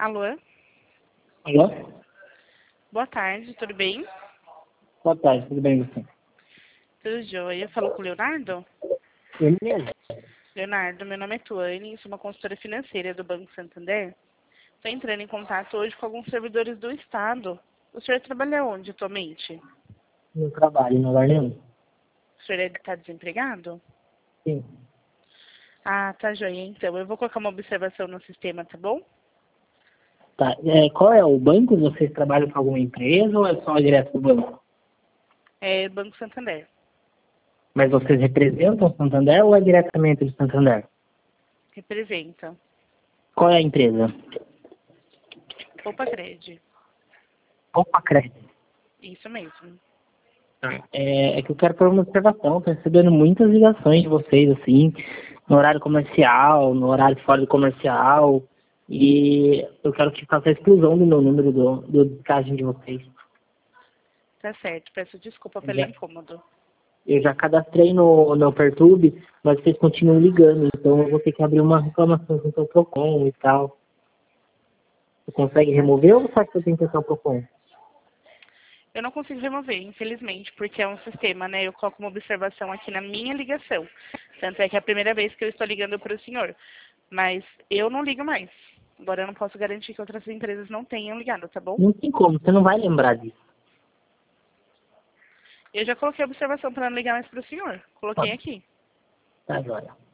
Alô? Alô? Boa tarde, tudo bem? Boa tarde, tudo bem você? Tudo jóia. Falou com o Leonardo? Eu mesmo. Leonardo, meu nome é Tuane, sou uma consultora financeira do Banco Santander. Estou entrando em contato hoje com alguns servidores do Estado. O senhor trabalha onde atualmente? No trabalho, no lugar nenhum. O senhor está desempregado? Sim. Ah, tá joia. Então, eu vou colocar uma observação no sistema, tá bom? Tá. Qual é o banco? Vocês trabalham para alguma empresa ou é só direto do banco? É Banco Santander. Mas vocês representam o Santander ou é diretamente do Santander? Representa. Qual é a empresa? Opa Cred. Opa, Crédito. Isso mesmo. É que eu quero fazer uma observação. Estou recebendo muitas ligações de vocês, assim, no horário comercial, no horário fora do comercial. E eu quero que faça a exclusão do meu número do descagem de vocês. Tá certo. Peço desculpa Eu pelo já, incômodo. eu já cadastrei no Pertube, mas vocês continuam ligando. Então eu vou ter que abrir uma reclamação com o Procon e tal. Você consegue Tá. remover ou você acha que eu tenho que tentar o Procon? Eu não consigo remover, infelizmente, porque é um sistema, né? Eu coloco uma observação aqui na minha ligação. Tanto é que é a primeira vez que eu estou ligando para o senhor. Mas eu não ligo mais. Agora eu não posso garantir que outras empresas não tenham ligado, tá bom? Não tem como, você não vai lembrar disso. Eu já coloquei a observação para não ligar mais para o senhor. Tá, Coloquei aqui. tá, joia.